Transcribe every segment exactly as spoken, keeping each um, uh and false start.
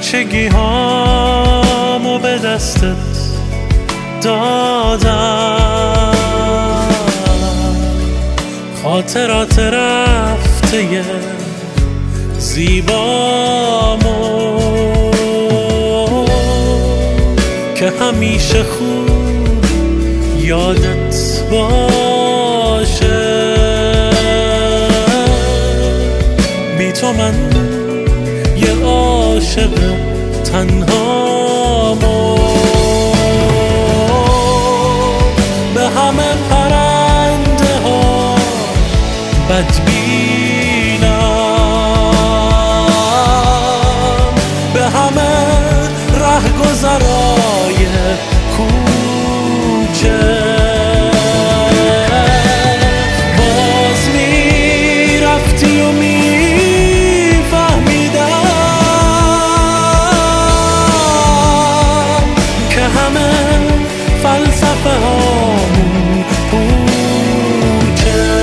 بچگی هامو به دستت دادم، خاطرات رفته زیبامو که همیشه خوب یادت باشه. بی تو من یه عاشق تنهامو به همه پرنده ها بدبینم، به همه رهگذرای کوچه باز میرفتی و میفهمیدم که همه فلسفه هامون پوچه.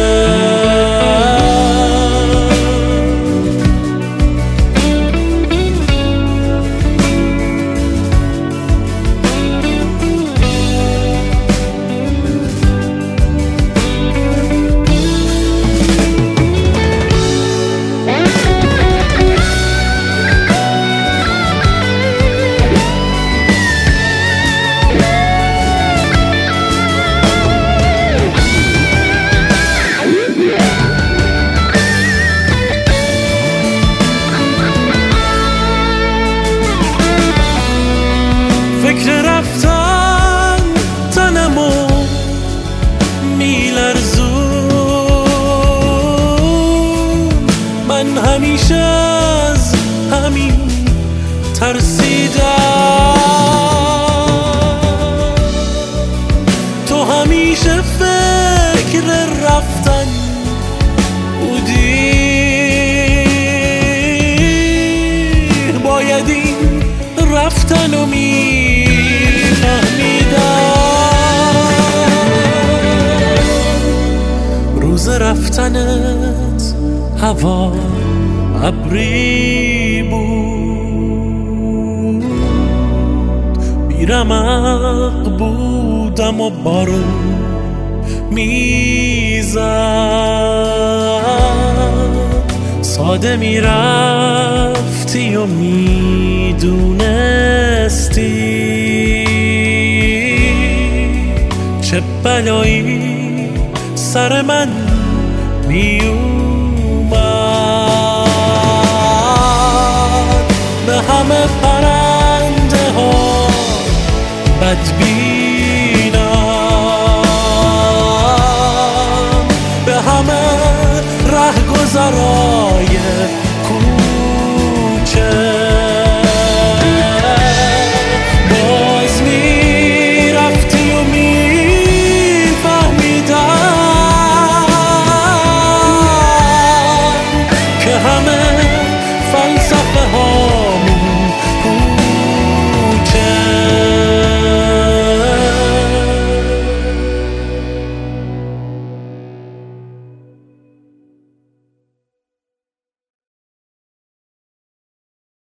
فکر رفتن تنمو میلرزون، من همیشه از همین ترسیدم، تو همیشه فکر رفتن بودی، باید این رفتنو می روز رفتنت هوا ابری بود، بیرمق بودم و بارون میزد، ساده میرفتی و میدونستی چه بلایی سر من می اومد. به همه پرنده ها بدبینم،